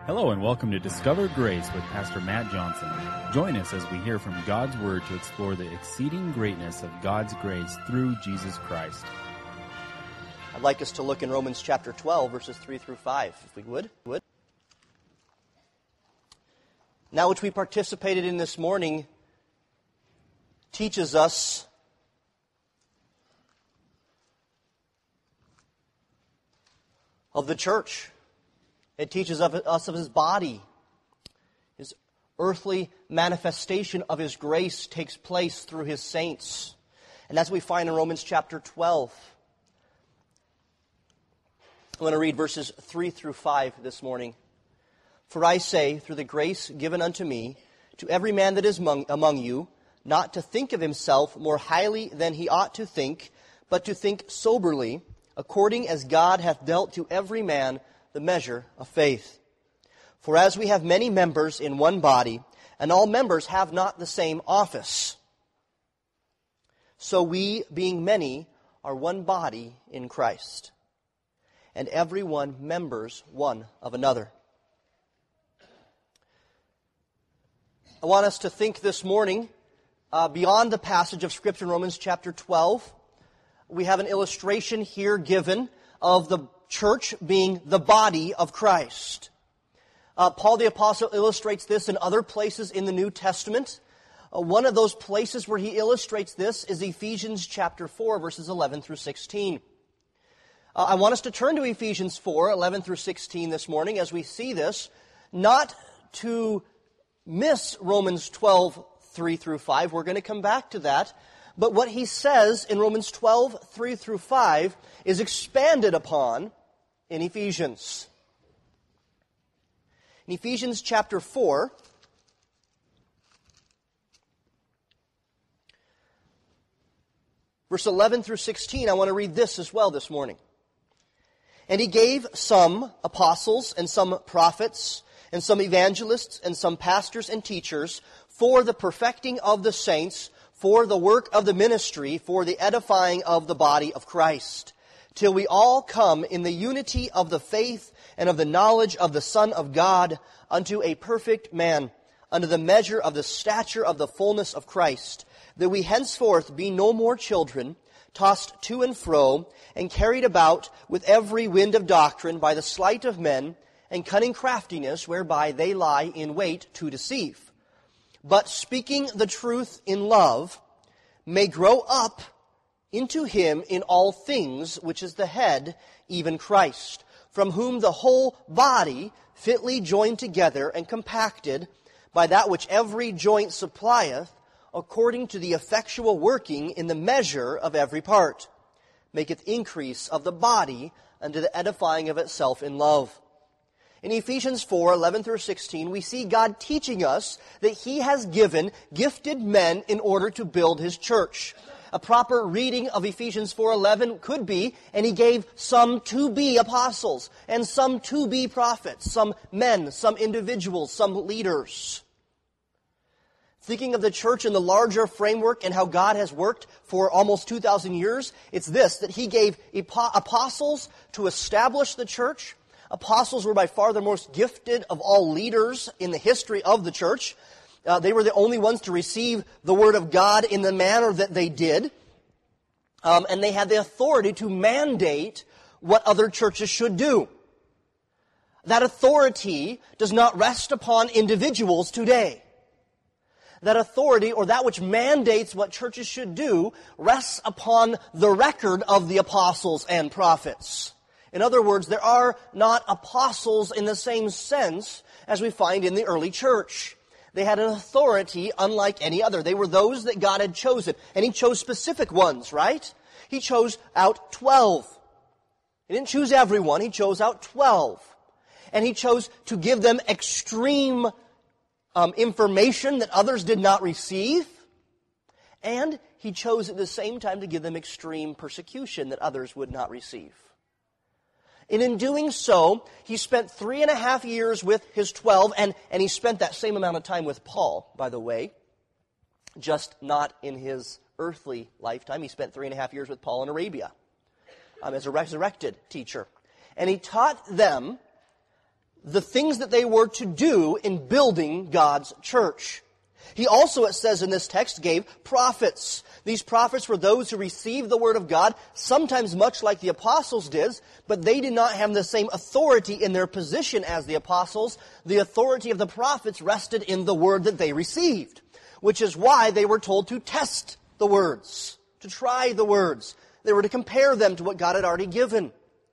Hello and welcome to Discover Grace with Pastor Matt Johnson. Join us as we hear from God's Word to explore the exceeding greatness of God's grace through Jesus Christ. I'd like us to look in Romans chapter 12, verses 3 through 5, if we would. Now, which we participated in this morning teaches us of the church. It teaches us of His body. His earthly manifestation of His grace takes place through His saints. And that's what we find in Romans chapter 12. I'm going to read verses 3 through 5 this morning. For I say, through the grace given unto me, to every man that is among you, not to think of himself more highly than he ought to think, but to think soberly, according as God hath dealt to every man the measure of faith. For as we have many members in one body, and all members have not the same office, so we, being many, are one body in Christ, and every one members one of another. I want us to think this morning beyond the passage of Scripture in Romans chapter 12. We have an illustration here given of the church being the body of Christ. Paul the Apostle illustrates this in other places in the New Testament. One of those places where he illustrates this is Ephesians chapter 4, verses 11 through 16. I want us to turn to Ephesians 4, 11 through 16 this morning as we see this, not to miss Romans 12, 3 through 5. We're going to come back to that. But what he says in Romans 12, 3 through 5 is expanded upon in Ephesians. In Ephesians chapter 4, verse 11 through 16, I want to read this as well this morning. And he gave some apostles and some prophets and some evangelists and some pastors and teachers for the perfecting of the saints, for the work of the ministry, for the edifying of the body of Christ, till we all come in the unity of the faith and of the knowledge of the Son of God, unto a perfect man, unto the measure of the stature of the fullness of Christ, that we henceforth be no more children, tossed to and fro, and carried about with every wind of doctrine by the sleight of men, and cunning craftiness, whereby they lie in wait to deceive. But speaking the truth in love, may grow up into Him in all things, which is the head, even Christ, from whom the whole body, fitly joined together and compacted, by that which every joint supplieth, according to the effectual working in the measure of every part, maketh increase of the body unto the edifying of itself in love. In Ephesians 4, 11 through 16, we see God teaching us that He has given gifted men in order to build His church. A proper reading of Ephesians 4:11 could be, and He gave some to be apostles, and some to be prophets, some men, some individuals, some leaders. Thinking of the church in the larger framework and how God has worked for almost 2,000 years, it's this, that He gave apostles to establish the church. Apostles were by far the most gifted of all leaders in the history of the church. They were the only ones to receive the Word of God in the manner that they did. And they had the authority to mandate what other churches should do. That authority does not rest upon individuals today. That authority, or that which mandates what churches should do, rests upon the record of the apostles and prophets. In other words, there are not apostles in the same sense as we find in the early church. They had an authority unlike any other. They were those that God had chosen. And He chose specific ones, right? He chose out 12. He didn't choose everyone. He chose out 12. And He chose to give them extreme information that others did not receive. And He chose at the same time to give them extreme persecution that others would not receive. And in doing so, He spent 3.5 years with His 12, and He spent that same amount of time with Paul, by the way, just not in His earthly lifetime. He spent 3.5 years with Paul in Arabia as a resurrected teacher. And He taught them the things that they were to do in building God's church. He also, it says in this text, gave prophets. These prophets were those who received the Word of God, sometimes much like the apostles did, but they did not have the same authority in their position as the apostles. The authority of the prophets rested in the Word that they received, which is why they were told to test the words, to try the words. They were to compare them to what God had already given.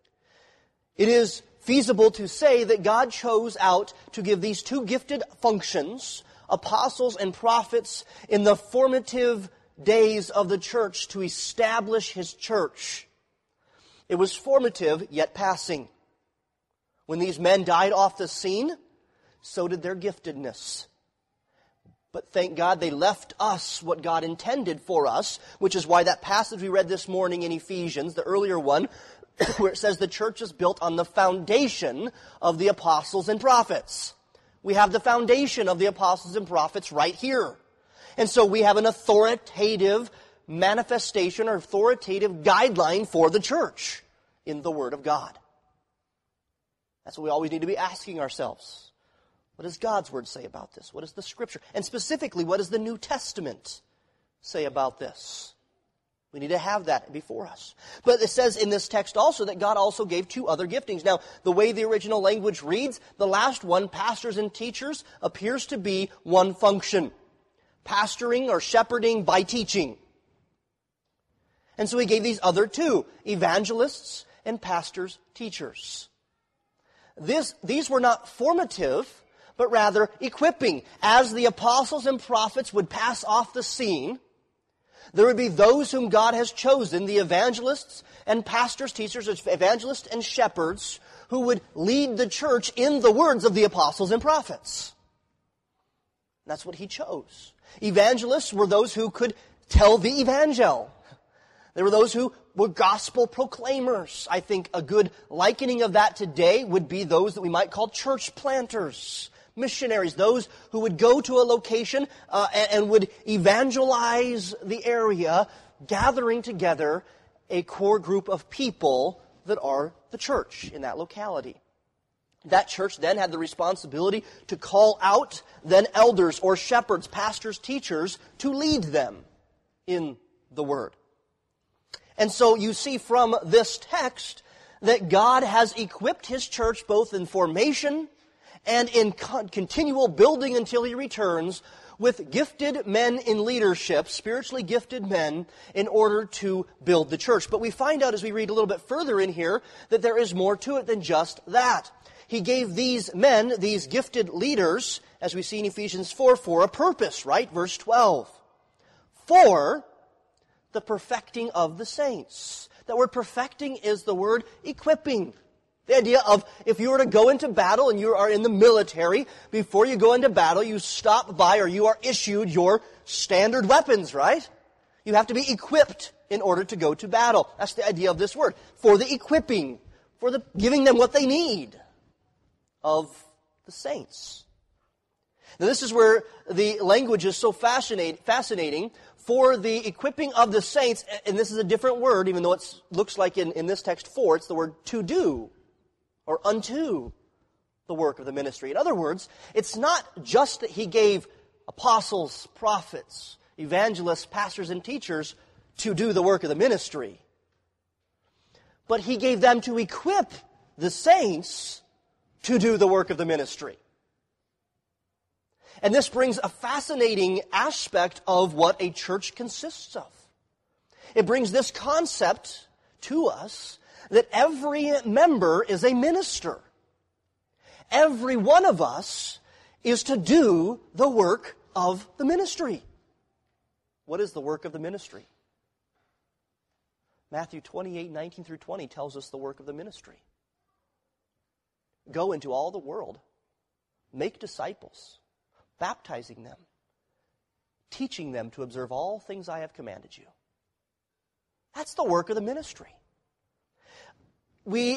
It is feasible to say that God chose out to give these two gifted functions, apostles and prophets, in the formative days of the church to establish His church. It was formative, yet passing. When these men died off the scene, so did their giftedness. But thank God they left us what God intended for us, which is why that passage we read this morning in Ephesians, the earlier one, where it says the church is built on the foundation of the apostles and prophets. We have the foundation of the apostles and prophets right here. And so we have an authoritative manifestation or authoritative guideline for the church in the Word of God. That's what we always need to be asking ourselves. What does God's Word say about this? What does the Scripture? And specifically, what does the New Testament say about this? We need to have that before us. But it says in this text also that God also gave two other giftings. Now, the way the original language reads, the last one, pastors and teachers, appears to be one function. Pastoring or shepherding by teaching. And so He gave these other two, evangelists and pastors, teachers. These were not formative, but rather equipping. As the apostles and prophets would pass off the scene, there would be those whom God has chosen, the evangelists and pastors, teachers, evangelists and shepherds, who would lead the church in the words of the apostles and prophets. That's what He chose. Evangelists were those who could tell the evangel. They were those who were gospel proclaimers. I think a good likening of that today would be those that we might call church planters, missionaries, those who would go to a location and would evangelize the area, gathering together a core group of people that are the church in that locality. That church then had the responsibility to call out then elders or shepherds, pastors, teachers, to lead them in the Word. And so you see from this text that God has equipped His church both in formation and in continual building until He returns with gifted men in leadership, spiritually gifted men, in order to build the church. But we find out as we read a little bit further in here that there is more to it than just that. He gave these men, these gifted leaders, as we see in Ephesians 4, for a purpose, right? Verse 12. For the perfecting of the saints. That word perfecting is the word equipping. The idea of if you were to go into battle and you are in the military, before you go into battle, you stop by or you are issued your standard weapons, right? You have to be equipped in order to go to battle. That's the idea of this word. For the equipping, for the giving them what they need of the saints. Now this is where the language is so fascinating. For the equipping of the saints, and this is a different word, even though it looks like in this text for, it's the word to do, or unto the work of the ministry. In other words, it's not just that He gave apostles, prophets, evangelists, pastors, and teachers to do the work of the ministry, but He gave them to equip the saints to do the work of the ministry. And this brings a fascinating aspect of what a church consists of. It brings this concept to us that every member is a minister. Every one of us is to do the work of the ministry. What is the work of the ministry? Matthew 28:19 through 20 tells us the work of the ministry. Go into all the world, make disciples, baptizing them, teaching them to observe all things I have commanded you. That's the work of the ministry. We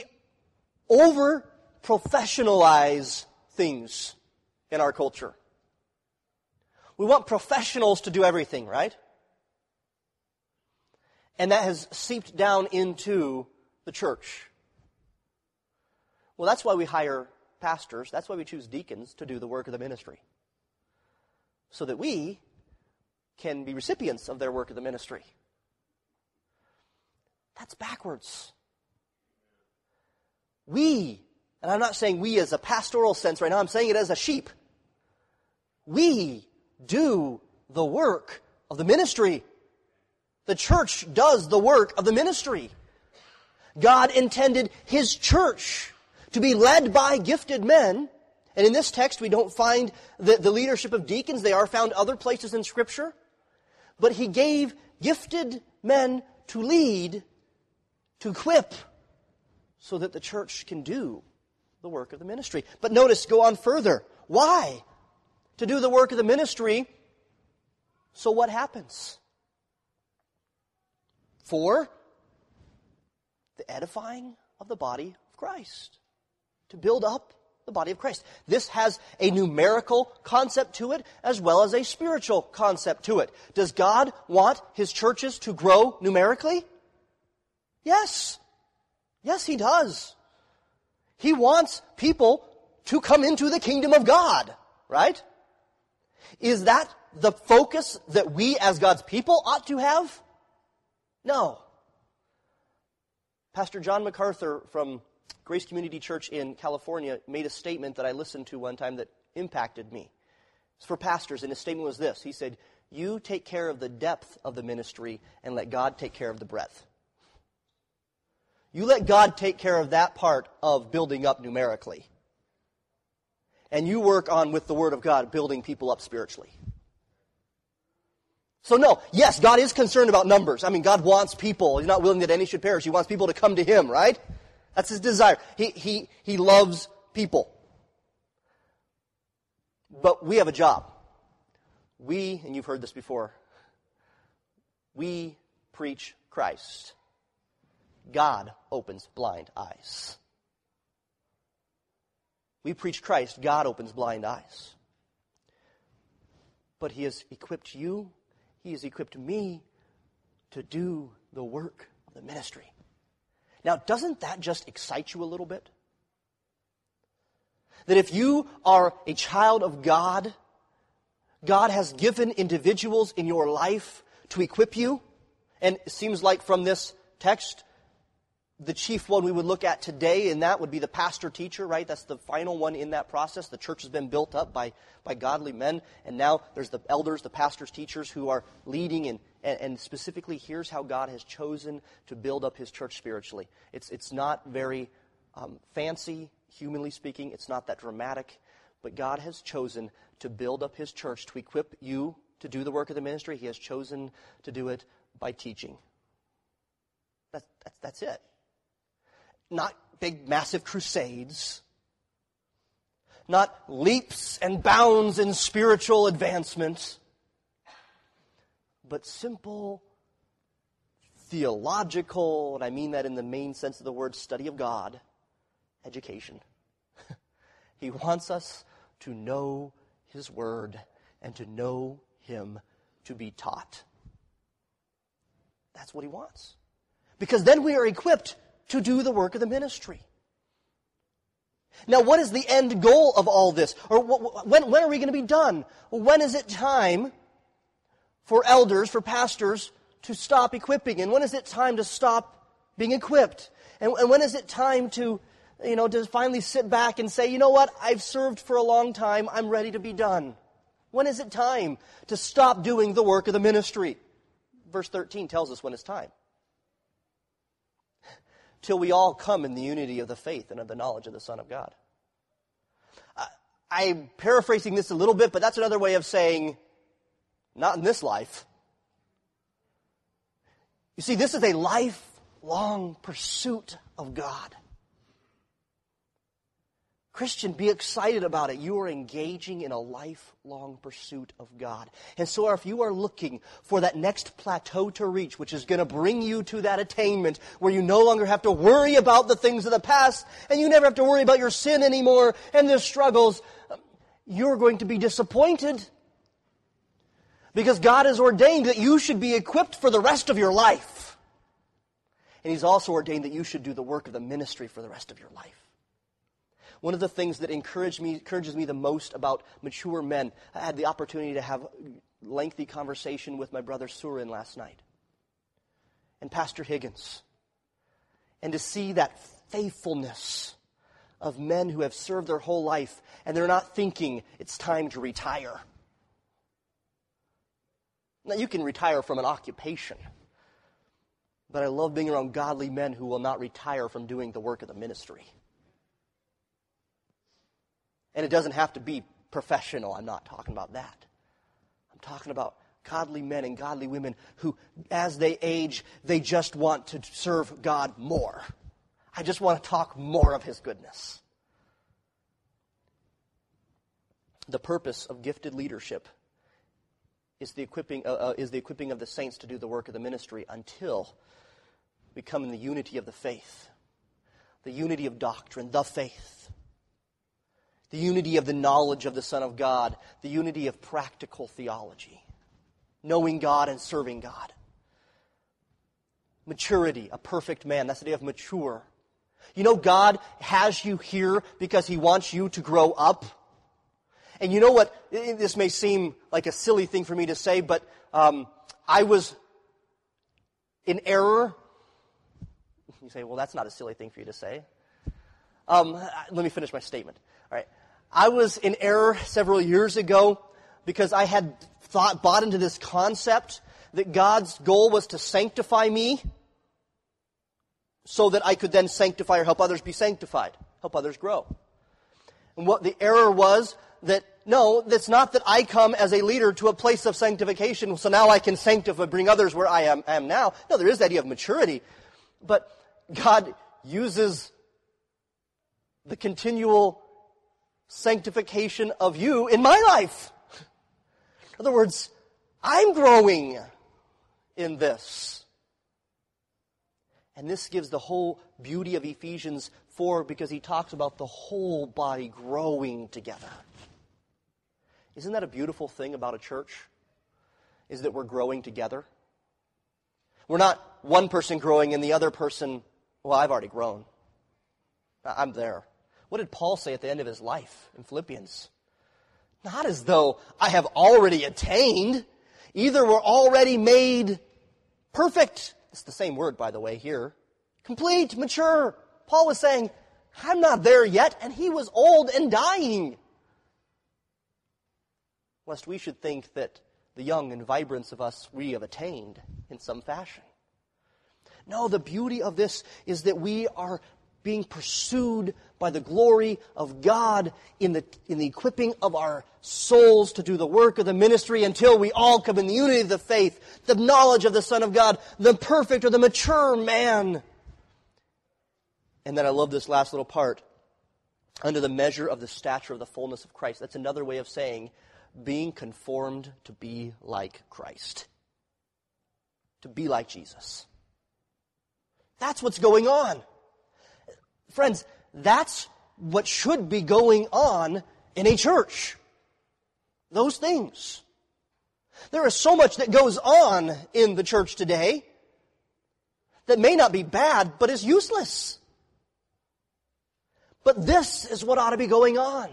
over-professionalize things in our culture. We want professionals to do everything, right? And that has seeped down into the church. Well, that's why we hire pastors, that's why we choose deacons to do the work of the ministry. So that we can be recipients of their work of the ministry. That's backwards. We, and I'm not saying we as a pastoral sense right now, I'm saying it as a sheep. We do the work of the ministry. The church does the work of the ministry. God intended His church to be led by gifted men. And in this text, we don't find the leadership of deacons. They are found other places in Scripture. But He gave gifted men to lead, to equip, so that the church can do the work of the ministry. But notice, go on further. Why? To do the work of the ministry. So what happens? For the edifying of the body of Christ. To build up the body of Christ. This has a numerical concept to it as well as a spiritual concept to it. Does God want His churches to grow numerically? Yes. Yes, He does. He wants people to come into the kingdom of God, right? Is that the focus that we as God's people ought to have? No. Pastor John MacArthur from Grace Community Church in California made a statement that I listened to one time that impacted me. It's for pastors, and his statement was this. He said, "You take care of the depth of the ministry and let God take care of the breadth." You let God take care of that part of building up numerically. And you work on, with the Word of God, building people up spiritually. So no, yes, God is concerned about numbers. I mean, God wants people. He's not willing that any should perish. He wants people to come to Him, right? That's His desire. He loves people. But we have a job. We, and you've heard this before, we preach Christ. God opens blind eyes. We preach Christ. God opens blind eyes. But He has equipped you, He has equipped me to do the work of the ministry. Now, doesn't that just excite you a little bit? That if you are a child of God, God has given individuals in your life to equip you. And it seems like from this text, the chief one we would look at today, and that would be the pastor-teacher, right? That's the final one in that process. The church has been built up by godly men, and now there's the elders, the pastors, teachers who are leading, and specifically here's how God has chosen to build up His church spiritually. It's not very fancy, humanly speaking. It's not that dramatic, but God has chosen to build up His church, to equip you to do the work of the ministry. He has chosen to do it by teaching. That's it. Not big, massive crusades. Not leaps and bounds in spiritual advancement. But simple, theological, and I mean that in the main sense of the word, study of God, education. He wants us to know His Word and to know Him, to be taught. That's what He wants. Because then we are equipped to do the work of the ministry. Now, what is the end goal of all this? Or when are we going to be done? When is it time for elders, for pastors, to stop equipping? And when is it time to stop being equipped? And when is it time to finally sit back and say, you know what, I've served for a long time, I'm ready to be done? When is it time to stop doing the work of the ministry? Verse 13 tells us when it's time. Till we all come in the unity of the faith and of the knowledge of the Son of God. I'm paraphrasing this a little bit, but that's another way of saying, not in this life. You see, this is a lifelong pursuit of God. Christian, be excited about it. You are engaging in a lifelong pursuit of God. And so if you are looking for that next plateau to reach, which is going to bring you to that attainment where you no longer have to worry about the things of the past and you never have to worry about your sin anymore and the struggles, you're going to be disappointed. Because God has ordained that you should be equipped for the rest of your life. And He's also ordained that you should do the work of the ministry for the rest of your life. One of the things that encourages me the most about mature men, I had the opportunity to have a lengthy conversation with my brother Surin last night, and Pastor Higgins, and to see that faithfulness of men who have served their whole life, and they're not thinking it's time to retire. Now, you can retire from an occupation, but I love being around godly men who will not retire from doing the work of the ministry. And it doesn't have to be professional. I'm not talking about that. I'm talking about godly men and godly women who, as they age, they just want to serve God more. I just want to talk more of His goodness. The purpose of gifted leadership is the equipping of the saints to do the work of the ministry until we come in the unity of the faith, the unity of doctrine, the faith, the unity of the knowledge of the Son of God, the unity of practical theology, knowing God and serving God. Maturity, a perfect man. That's the idea of mature. You know, God has you here because He wants you to grow up. And you know what? This may seem like a silly thing for me to say, but I was in error. You say, well, that's not a silly thing for you to say. Let me finish my statement. All right. I was in error several years ago because I had bought into this concept that God's goal was to sanctify me so that I could then sanctify or help others be sanctified, help others grow. And what the error was that, no, that's not that I come as a leader to a place of sanctification so now I can sanctify, bring others where I am now. No, there is the idea of maturity. But God uses the continual sanctification of you in my life. In other words, I'm growing in this. And this gives the whole beauty of Ephesians 4 because he talks about the whole body growing together. Isn't that a beautiful thing about a church? Is that we're growing together? We're not one person growing and the other person, well, I've already grown. I'm there. What did Paul say at the end of his life in Philippians? Not as though I have already attained. Either we're already made perfect. It's the same word, by the way, here. Complete, mature. Paul was saying, I'm not there yet, and he was old and dying. Lest we should think that the young and vibrance of us we have attained in some fashion. No, the beauty of this is that we are being pursued by the glory of God in the equipping of our souls to do the work of the ministry until we all come in the unity of the faith, the knowledge of the Son of God, the perfect or the mature man. And then I love this last little part. Under the measure of the stature of the fullness of Christ. That's another way of saying being conformed to be like Christ. To be like Jesus. That's what's going on. Friends, that's what should be going on in a church. Those things. There is so much that goes on in the church today that may not be bad, but is useless. But this is what ought to be going on.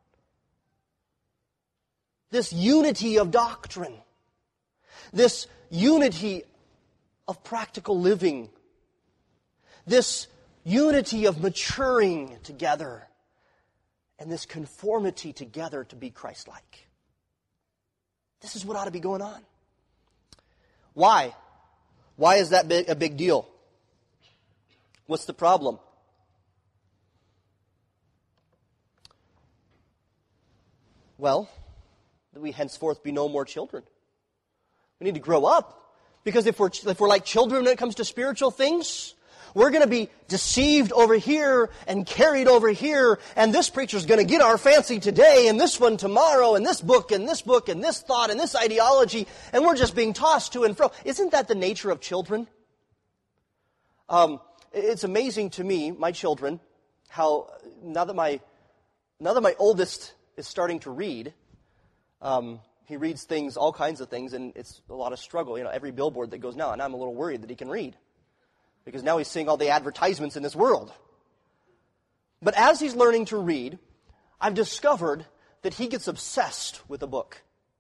This unity of doctrine. This unity of practical living. This unity of maturing together. And this conformity together to be Christ-like. This is what ought to be going on. Why? Why is that a big deal? What's the problem? Well, that we henceforth be no more children. We need to grow up. Because if we're like children when it comes to spiritual things, we're going to be deceived over here and carried over here, and this preacher's going to get our fancy today, and this one tomorrow, and this book, and this book, and this thought, and this ideology, and we're just being tossed to and fro. Isn't that the nature of children? It's amazing to me, my children, how now that my oldest is starting to read, he reads things, all kinds of things, and it's a lot of struggle. You know, every billboard that goes now, and I'm a little worried that he can read. Because now he's seeing all the advertisements in this world. But as he's learning to read, I've discovered that he gets obsessed with a book.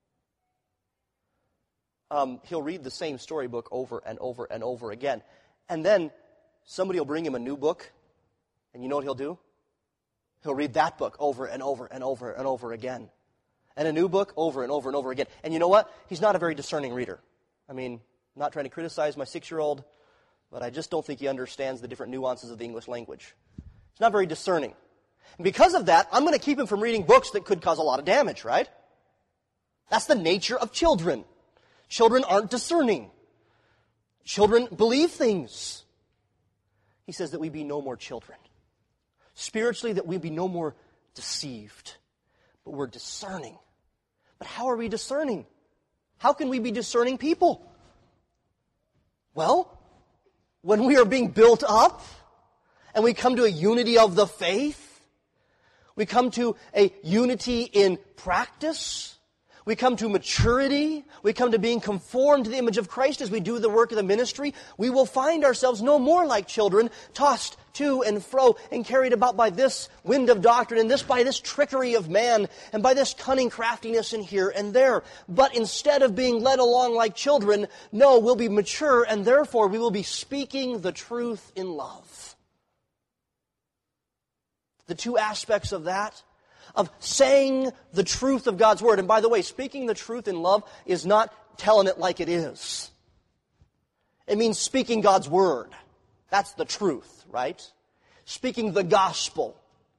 He'll read the same storybook over and over and over again. And then somebody will bring him a new book, and you know what he'll do? He'll read that book over and over and over and over again. And a new book over and over and over again. And you know what? He's not a very discerning reader. I mean, I'm not trying to criticize my 6-year-old, but I just don't think he understands the different nuances of the English language. He's not very discerning. And because of that, I'm going to keep him from reading books that could cause a lot of damage, right? That's the nature of children. Children aren't discerning. Children believe things. He says that we be no more children. Spiritually, that we be no more deceived. But we're discerning. But how are we discerning? How can we be discerning people? Well, when we are being built up and we come to a unity of the faith, we come to a unity in practice, we come to maturity, we come to being conformed to the image of Christ as we do the work of the ministry, we will find ourselves no more like children, tossed to and fro and carried about by this wind of doctrine and by this trickery of man and by this cunning craftiness in here and there. But instead of being led along like children, no, we'll be mature and therefore we will be speaking the truth in love. The two aspects of that, of saying the truth of God's Word. And by the way, speaking the truth in love is not telling it like it is. It means speaking God's Word. That's the truth, right? Speaking the gospel.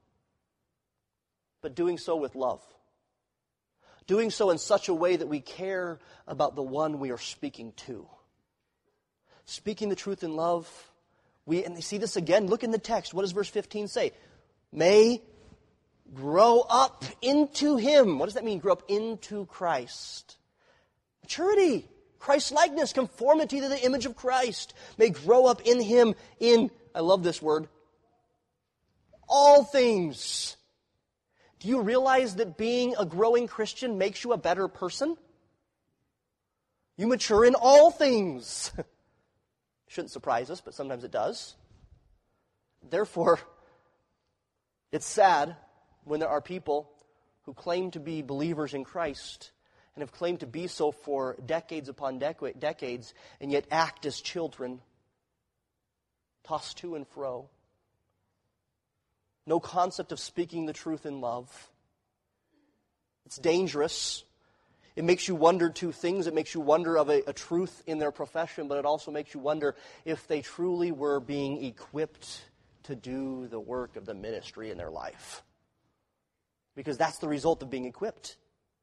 But doing so with love. Doing so in such a way that we care about the one we are speaking to. Speaking the truth in love. And you see this again, look in the text. What does verse 15 say? May grow up into Him. What does that mean, grow up into Christ? Maturity, Christ-likeness, conformity to the image of Christ. May grow up in Him in, I love this word, all things. Do you realize that being a growing Christian makes you a better person? You mature in all things. Shouldn't surprise us, but sometimes it does. Therefore, it's sad when there are people who claim to be believers in Christ and have claimed to be so for decades upon decades and yet act as children, tossed to and fro. No concept of speaking the truth in love. It's dangerous. It makes you wonder two things. It makes you wonder of a truth in their profession, but it also makes you wonder if they truly were being equipped to do the work of the ministry in their life. Because that's the result of being equipped.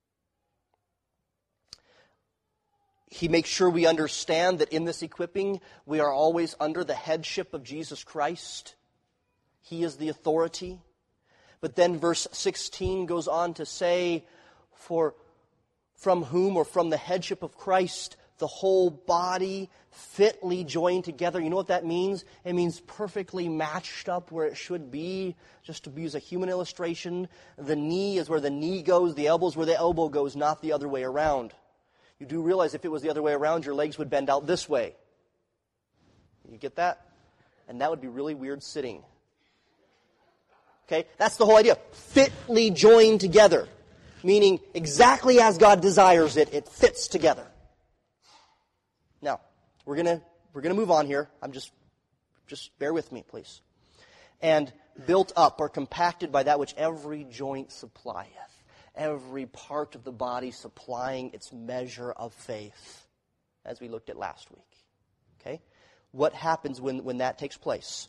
He makes sure we understand that in this equipping, we are always under the headship of Jesus Christ. He is the authority. But then verse 16 goes on to say, from whom or from the headship of Christ, the whole body fitly joined together. You know what that means? It means perfectly matched up where it should be. Just to use a human illustration, the knee is where the knee goes, the elbow is where the elbow goes, not the other way around. You do realize if it was the other way around, your legs would bend out this way. You get that? And that would be really weird sitting. Okay? That's the whole idea. Fitly joined together. Meaning exactly as God desires it, it fits together. Now, we're gonna move on here. Just bear with me, please. And built up or compacted by that which every joint supplieth. Every part of the body supplying its measure of faith, as we looked at last week. Okay? What happens when that takes place?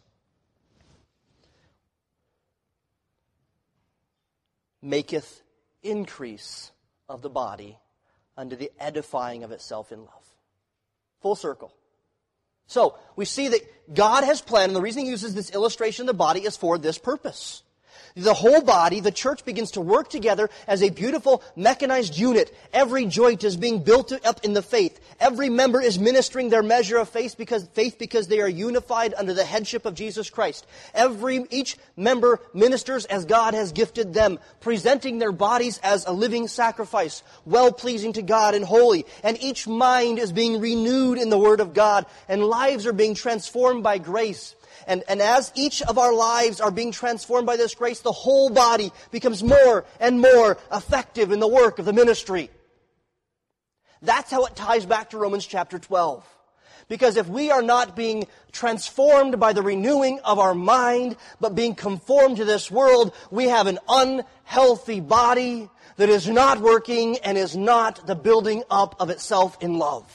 Maketh increase of the body unto the edifying of itself in love. Full circle. So, we see that God has planned, and the reason He uses this illustration of the body is for this purpose. The whole body, the church, begins to work together as a beautiful mechanized unit. Every joint is being built up in the faith. Every member is ministering their measure of faith because they are unified under the headship of Jesus Christ. Each member ministers as God has gifted them, presenting their bodies as a living sacrifice, well-pleasing to God and holy. And each mind is being renewed in the Word of God, and lives are being transformed by grace. And as each of our lives are being transformed by this grace, the whole body becomes more and more effective in the work of the ministry. That's how it ties back to Romans chapter 12. Because if we are not being transformed by the renewing of our mind, but being conformed to this world, we have an unhealthy body that is not working and is not the building up of itself in love.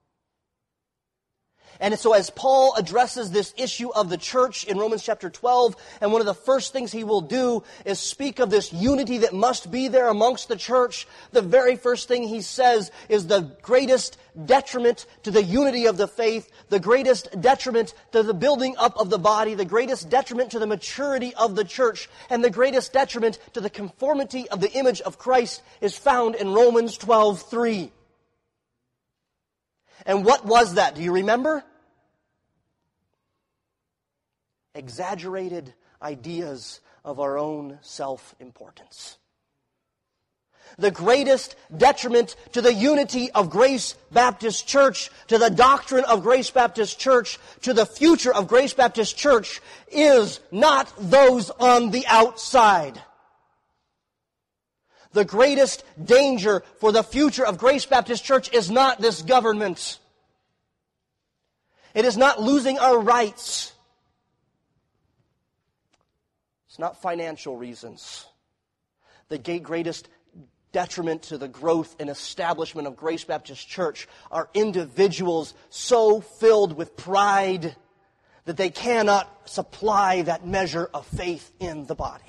And so as Paul addresses this issue of the church in Romans chapter 12, and one of the first things he will do is speak of this unity that must be there amongst the church, the very first thing he says is the greatest detriment to the unity of the faith, the greatest detriment to the building up of the body, the greatest detriment to the maturity of the church, and the greatest detriment to the conformity of the image of Christ is found in Romans 12:3. And what was that? Do you remember? Exaggerated ideas of our own self-importance. The greatest detriment to the unity of Grace Baptist Church, to the doctrine of Grace Baptist Church, to the future of Grace Baptist Church is not those on the outside. The greatest danger for the future of Grace Baptist Church is not this government. It is not losing our rights. It's not financial reasons. The greatest detriment to the growth and establishment of Grace Baptist Church are individuals so filled with pride that they cannot supply that measure of faith in the body.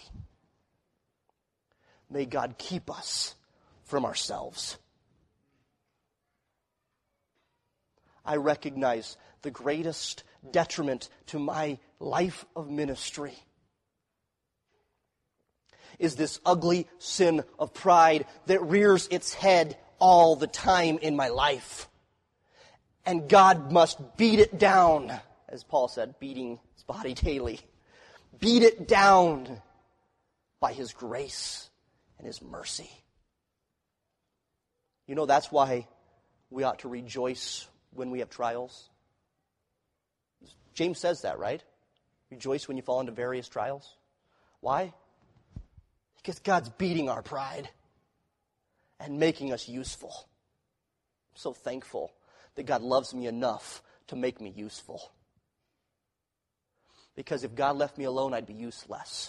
May God keep us from ourselves. I recognize the greatest detriment to my life of ministry is this ugly sin of pride that rears its head all the time in my life. And God must beat it down, as Paul said, beating his body daily. Beat it down by His grace and His mercy. You know, that's why we ought to rejoice when we have trials. James says that, right? Rejoice when you fall into various trials. Why? Because God's beating our pride and making us useful. I'm so thankful that God loves me enough to make me useful. Because if God left me alone, I'd be useless.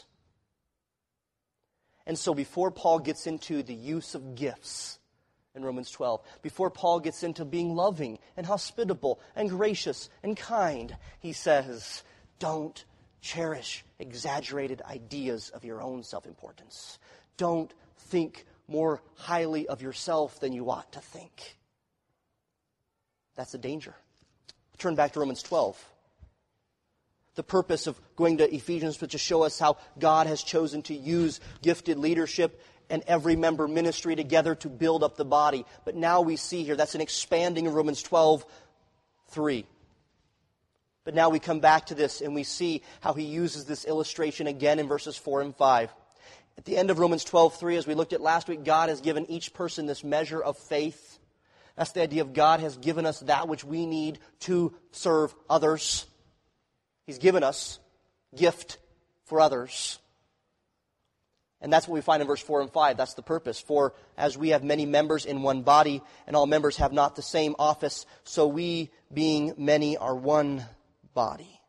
And so before Paul gets into the use of gifts in Romans 12, before Paul gets into being loving and hospitable and gracious and kind, he says, don't cherish exaggerated ideas of your own self-importance. Don't think more highly of yourself than you ought to think. That's the danger. Turn back to Romans 12. The purpose of going to Ephesians was to show us how God has chosen to use gifted leadership and every member ministry together to build up the body. But now we see here, that's an expanding of Romans 12:3. But now we come back to this and we see how he uses this illustration again in verses 4 and 5. At the end of Romans 12:3, as we looked at last week, God has given each person this measure of faith. That's the idea of God has given us that which we need to serve others. He's given us gift for others. And that's what we find in verse 4 and 5. That's the purpose. For as we have many members in one body, and all members have not the same office, so we, being many, are one body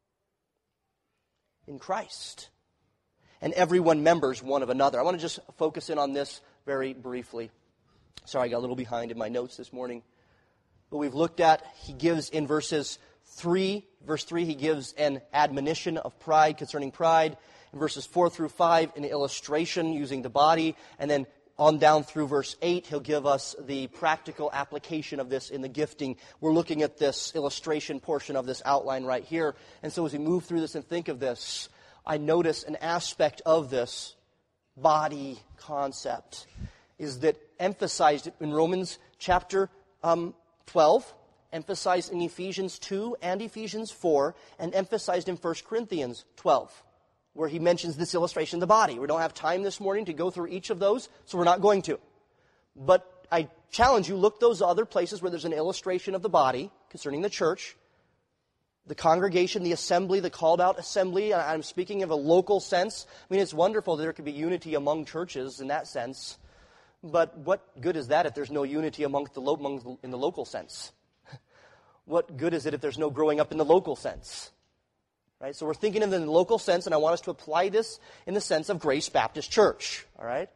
in Christ. And every one members one of another. I want to just focus in on this very briefly. Sorry, I got a little behind in my notes this morning. But we've looked at, he gives in verse 3, he gives an admonition of pride concerning pride. In verses 4 through 5, an illustration using the body. And then on down through verse 8, he'll give us the practical application of this in the gifting. We're looking at this illustration portion of this outline right here. And so as we move through this and think of this, I notice an aspect of this body concept is that emphasized in Romans chapter 12, emphasized in Ephesians 2 and Ephesians 4, and emphasized in 1 Corinthians 12, where he mentions this illustration of the body. We don't have time this morning to go through each of those, so we're not going to. But I challenge you, look those other places where there's an illustration of the body concerning the church. the congregation, the assembly, the called out assembly. I'm speaking of a local sense. I mean, it's wonderful that there could be unity among churches in that sense. But what good is that if there's no unity in the local sense? What good is it if there's no growing up in the local sense? Right? So we're thinking of it in the local sense, and I want us to apply this in the sense of Grace Baptist Church. All right?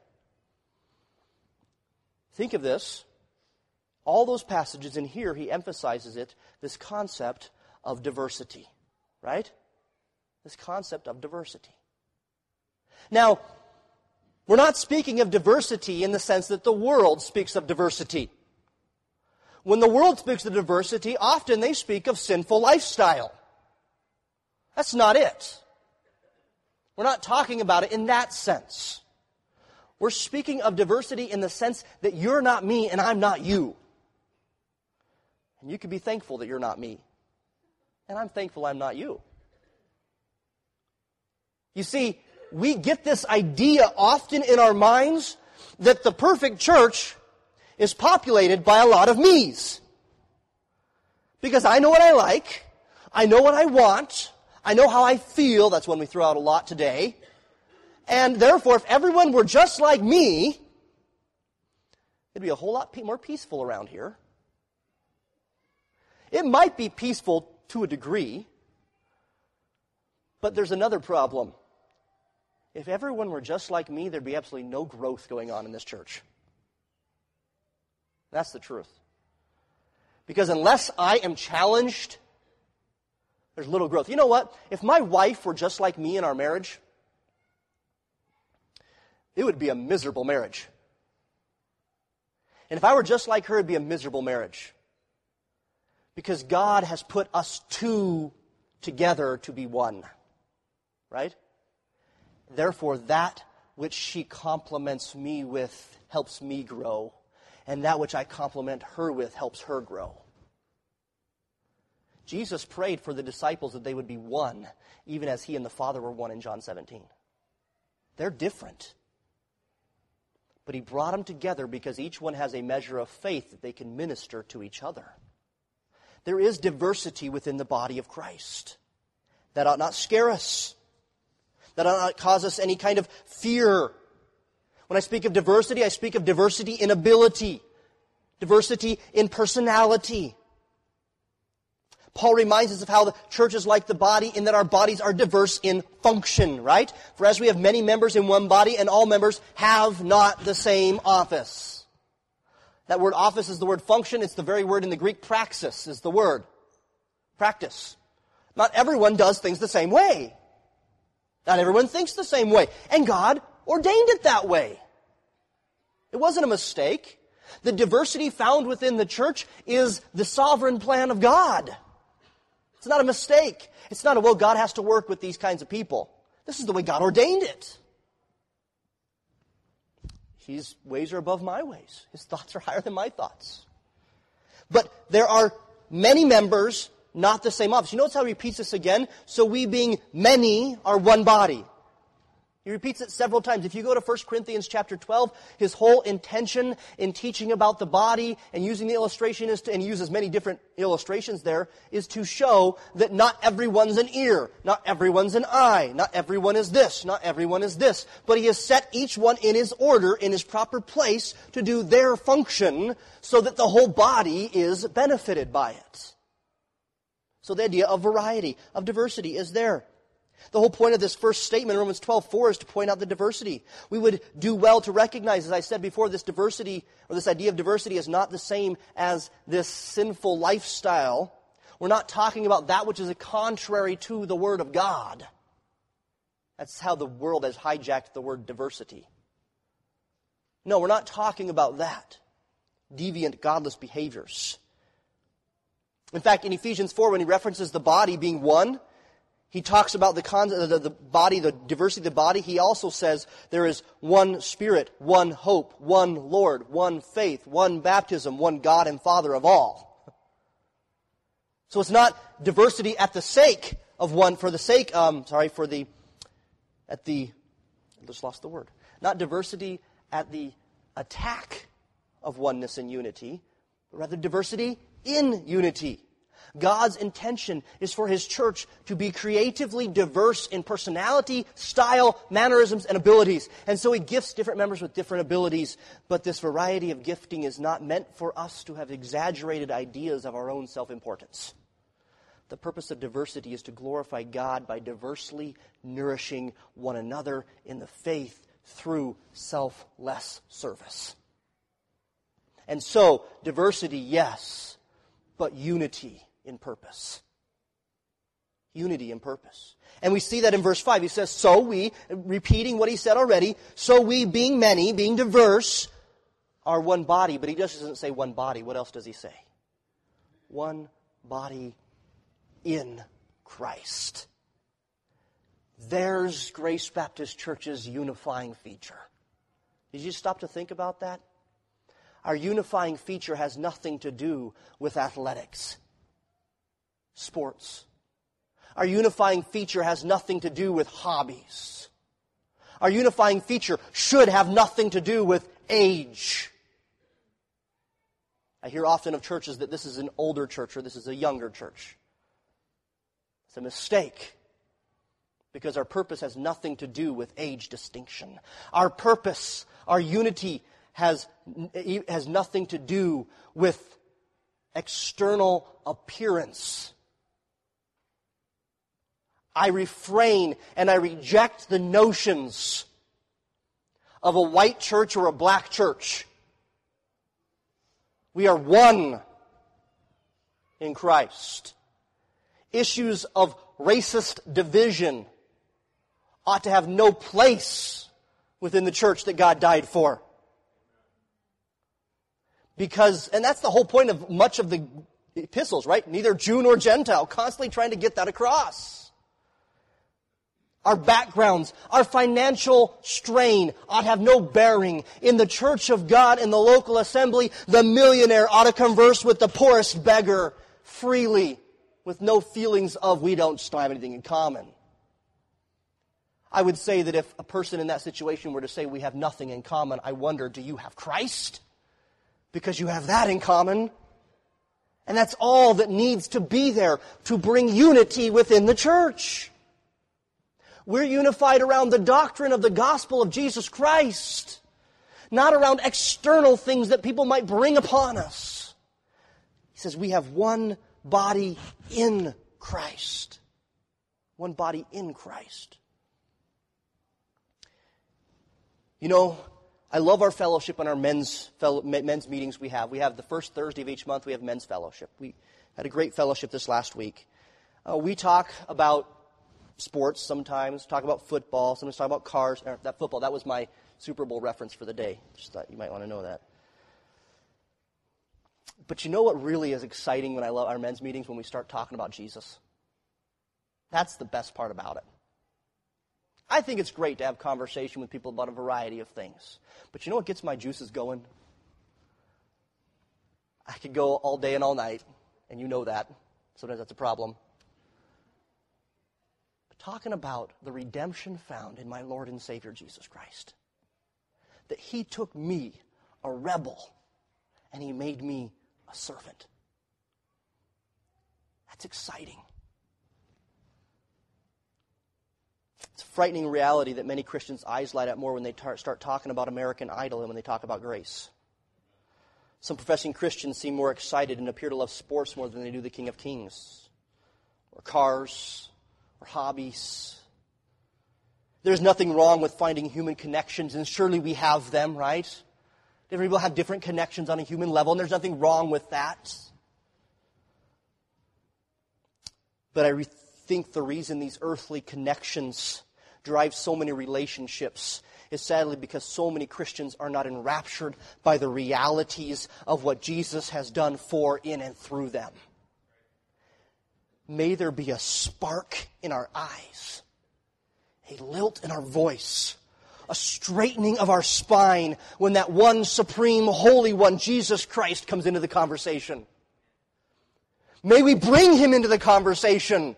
Think of this. All those passages in here, he emphasizes it, this concept of diversity. Right? This concept of diversity. Now, we're not speaking of diversity in the sense that the world speaks of diversity. When the world speaks of diversity, often they speak of sinful lifestyle. That's not it. We're not talking about it in that sense. We're speaking of diversity in the sense that you're not me and I'm not you. And you can be thankful that you're not me. And I'm thankful I'm not you. You see, we get this idea often in our minds that the perfect church is populated by a lot of me's. Because I know what I like, I know what I want, I know how I feel, that's one we throw out a lot today, and therefore if everyone were just like me, it'd be a whole lot more peaceful around here. It might be peaceful to a degree, but there's another problem. If everyone were just like me, there'd be absolutely no growth going on in this church. That's the truth. Because unless I am challenged, there's little growth. You know what? If my wife were just like me in our marriage, it would be a miserable marriage. And if I were just like her, it'd be a miserable marriage. Because God has put us two together to be one. Right? Therefore, that which she compliments me with helps me grow. And that which I compliment her with helps her grow. Jesus prayed for the disciples that they would be one, even as he and the Father were one in John 17. They're different. But he brought them together because each one has a measure of faith that they can minister to each other. There is diversity within the body of Christ. That ought not scare us. That ought not cause us any kind of fear. When I speak of diversity, I speak of diversity in ability, diversity in personality. Paul reminds us of how the church is like the body in that our bodies are diverse in function, right? For as we have many members in one body, and all members have not the same office. That word office is the word function. It's the very word in the Greek. Praxis is the word. Practice. Not everyone does things the same way. Not everyone thinks the same way. And God ordained it that way. It wasn't a mistake. The diversity found within the church is the sovereign plan of God. It's not a mistake. It's not well, God has to work with these kinds of people. This is the way God ordained it. His ways are above my ways. His thoughts are higher than my thoughts. But there are many members, not the same office. You notice how he repeats this again? So we being many are one body. He repeats it several times. If you go to 1 Corinthians chapter 12, his whole intention in teaching about the body and using the illustration and he uses many different illustrations there, is to show that not everyone's an ear, not everyone's an eye, not everyone is this, not everyone is this. But he has set each one in his order, in his proper place, to do their function so that the whole body is benefited by it. So the idea of variety, of diversity is there. The whole point of this first statement in Romans 12:4 is to point out the diversity. We would do well to recognize, as I said before, this diversity, or this idea of diversity, is not the same as this sinful lifestyle. We're not talking about that which is contrary to the Word of God. That's how the world has hijacked the word diversity. No, we're not talking about that. Deviant, godless behaviors. In fact, in Ephesians 4, when he references the body being one, he talks about the body, the diversity of the body. He also says there is one Spirit, one hope, one Lord, one faith, one baptism, one God and Father of all. So it's not diversity at the sake of one, not diversity at the attack of oneness and unity, but rather diversity in unity. God's intention is for His church to be creatively diverse in personality, style, mannerisms, and abilities. And so He gifts different members with different abilities. But this variety of gifting is not meant for us to have exaggerated ideas of our own self-importance. The purpose of diversity is to glorify God by diversely nourishing one another in the faith through selfless service. And so, diversity, yes, but unity in purpose. Unity in purpose. And we see that in verse 5. He says, so we, repeating what he said already, so we, being many, being diverse, are one body. But he just doesn't say one body. What else does he say? One body in Christ. There's Grace Baptist Church's unifying feature. Did you stop to think about that? Our unifying feature has nothing to do with athletics, sports. Our unifying feature has nothing to do with hobbies. Our unifying feature should have nothing to do with age. I hear often of churches that this is an older church or this is a younger church. It's a mistake, because our purpose has nothing to do with age distinction. Our purpose, our unity, has nothing to do with external appearance. I refrain and I reject the notions of a white church or a black church. We are one in Christ. Issues of racist division ought to have no place within the church that God died for. Because, and that's the whole point of much of the epistles, right? Neither Jew nor Gentile, constantly trying to get that across. Our backgrounds, our financial strain ought to have no bearing. In the church of God, in the local assembly, the millionaire ought to converse with the poorest beggar freely, with no feelings of we don't have anything in common. I would say that if a person in that situation were to say we have nothing in common, I wonder, do you have Christ? Because you have that in common. And that's all that needs to be there to bring unity within the church. We're unified around the doctrine of the gospel of Jesus Christ, not around external things that people might bring upon us. He says we have one body in Christ. One body in Christ. You know, I love our fellowship and our men's meetings we have. We have the first Thursday of each month, we have men's fellowship. We had a great fellowship this last week. We talk about sports sometimes, talk about football, sometimes talk about cars. That football, that was my Super Bowl reference for the day. Just thought you might want to know that. But you know what really is exciting when I love our men's meetings? When we start talking about Jesus. That's the best part about it. I think it's great to have conversation with people about a variety of things. But you know what gets my juices going? I could go all day and all night, and you know that. Sometimes that's a problem. But talking about the redemption found in my Lord and Savior Jesus Christ. That He took me, a rebel, and He made me a servant. That's exciting. It's a frightening reality that many Christians' eyes light up more when they start talking about American Idol than when they talk about grace. Some professing Christians seem more excited and appear to love sports more than they do the King of Kings, or cars, or hobbies. There's nothing wrong with finding human connections, and surely we have them, right? Different people have different connections on a human level, and there's nothing wrong with that. But I think the reason these earthly connections drive so many relationships is sadly because so many Christians are not enraptured by the realities of what Jesus has done for, in, and through them. May there be a spark in our eyes, a lilt in our voice, a straightening of our spine when that one supreme holy one, Jesus Christ, comes into the conversation. May we bring Him into the conversation.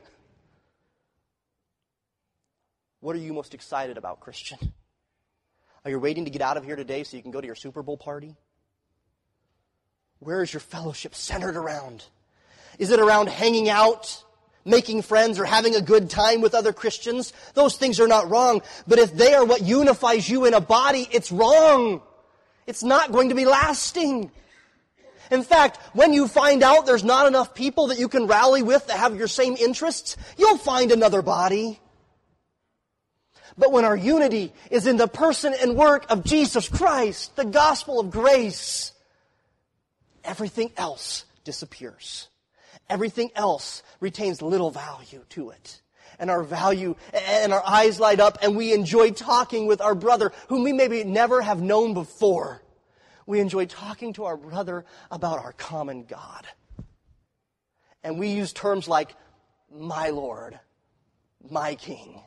What are you most excited about, Christian? Are you waiting to get out of here today so you can go to your Super Bowl party? Where is your fellowship centered around? Is it around hanging out, making friends, or having a good time with other Christians? Those things are not wrong. But if they are what unifies you in a body, it's wrong. It's not going to be lasting. In fact, when you find out there's not enough people that you can rally with that have your same interests, you'll find another body. But when our unity is in the person and work of Jesus Christ, the gospel of grace, everything else disappears. Everything else retains little value to it. And our eyes light up, and we enjoy talking with our brother, whom we maybe never have known before. We enjoy talking to our brother about our common God. And we use terms like, my Lord, my King,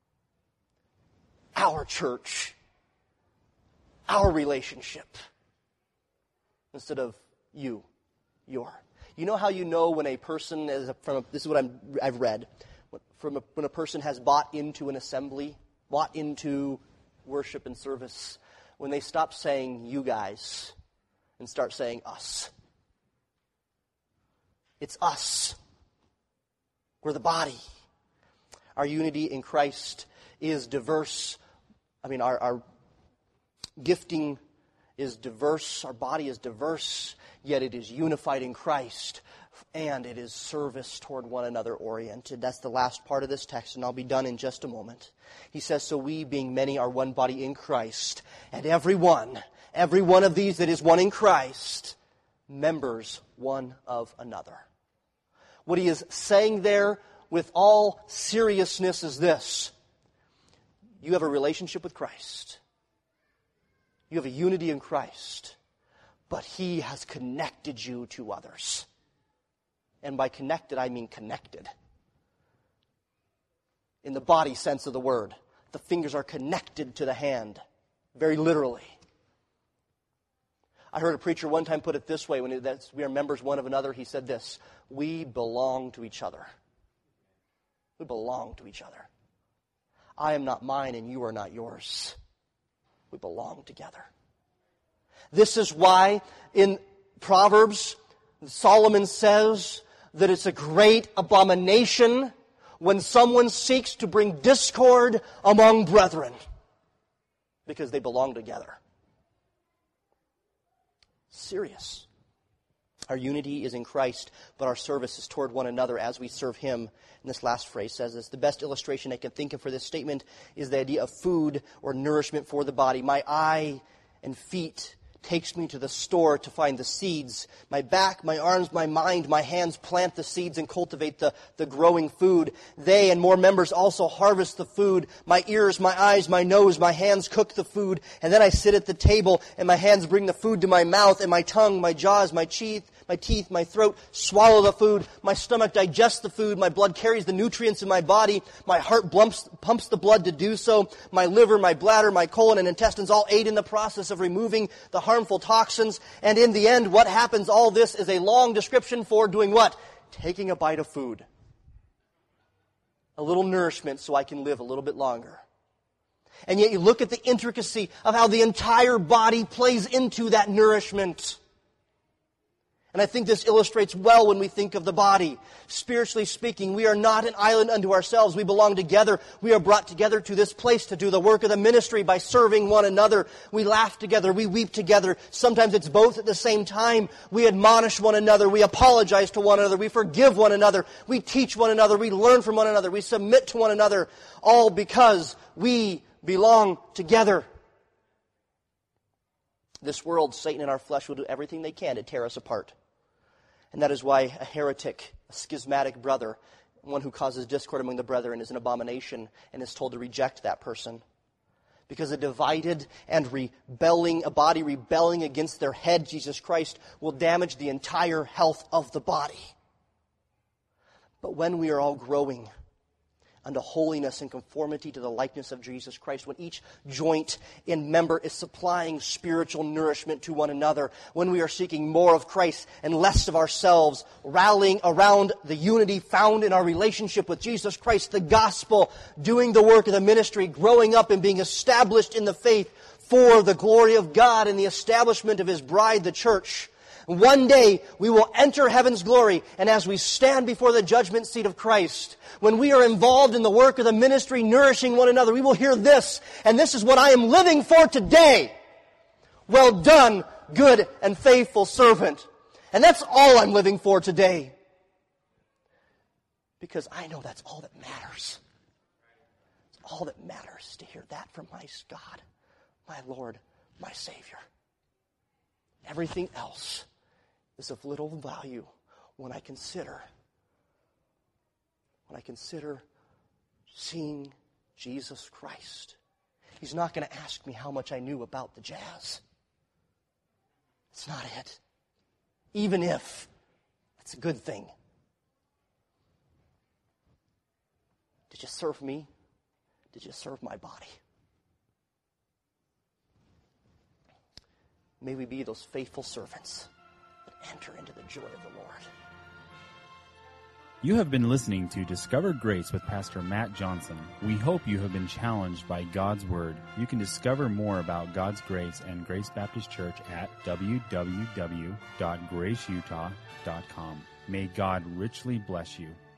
our church, our relationship, instead of you, your. You know how you know when a person is this is what I've read, when a person has bought into an assembly, bought into worship and service, when they stop saying you guys and start saying us. It's us. We're the body. Our unity in Christ is diverse. Our gifting is diverse. Our body is diverse, yet it is unified in Christ, and it is service toward one another oriented. That's the last part of this text, and I'll be done in just a moment. He says, so we, being many, are one body in Christ, and every one of these that is one in Christ, members one of another. What he is saying there with all seriousness is this. You have a relationship with Christ. You have a unity in Christ. But He has connected you to others. And by connected, I mean connected. In the body sense of the word. The fingers are connected to the hand. Very literally. I heard a preacher one time put it this way, when we are members one of another, he said this, we belong to each other. We belong to each other. I am not mine and you are not yours. We belong together. This is why in Proverbs, Solomon says that it's a great abomination when someone seeks to bring discord among brethren, because they belong together. Serious. Our unity is in Christ, but our service is toward one another as we serve Him. And this last phrase says this. The best illustration I can think of for this statement is the idea of food or nourishment for the body. My eye and feet takes me to the store to find the seeds. My back, my arms, my mind, my hands plant the seeds and cultivate the growing food. They and more members also harvest the food. My ears, my eyes, my nose, my hands cook the food. And then I sit at the table and my hands bring the food to my mouth, and my tongue, my jaws, my teeth, my throat swallow the food. My stomach digests the food. My blood carries the nutrients in my body. My heart pumps the blood to do so. My liver, my bladder, my colon, and intestines all aid in the process of removing the harmful toxins. And in the end, what happens? All this is a long description for doing what? Taking a bite of food. A little nourishment so I can live a little bit longer. And yet you look at the intricacy of how the entire body plays into that nourishment. And I think this illustrates well when we think of the body. Spiritually speaking, we are not an island unto ourselves. We belong together. We are brought together to this place to do the work of the ministry by serving one another. We laugh together. We weep together. Sometimes it's both at the same time. We admonish one another. We apologize to one another. We forgive one another. We teach one another. We learn from one another. We submit to one another. All because we belong together. This world, Satan and our flesh will do everything they can to tear us apart. And that is why a heretic, a schismatic brother, one who causes discord among the brethren, is an abomination and is told to reject that person. Because a divided and a body rebelling against their head, Jesus Christ, will damage the entire health of the body. But when we are all growing unto holiness and conformity to the likeness of Jesus Christ, when each joint and member is supplying spiritual nourishment to one another, when we are seeking more of Christ and less of ourselves, rallying around the unity found in our relationship with Jesus Christ, the gospel, doing the work of the ministry, growing up and being established in the faith for the glory of God and the establishment of His bride, the church, One day, we will enter heaven's glory, and as we stand before the judgment seat of Christ, when we are involved in the work of the ministry, nourishing one another, we will hear this, and this is what I am living for today. Well done, good and faithful servant. And that's all I'm living for today. Because I know that's all that matters. It's all that matters to hear that from my God, my Lord, my Savior. Everything else is of little value when I consider seeing Jesus Christ. He's not going to ask me how much I knew about the Jazz. It's not it. Even if that's a good thing. Did you serve me? Did you serve my body? May we be those faithful servants that enter into the joy of the Lord. You have been listening to Discover Grace with Pastor Matt Johnson. We hope you have been challenged by God's Word. You can discover more about God's Grace and Grace Baptist Church at www.graceutah.com. May God richly bless you.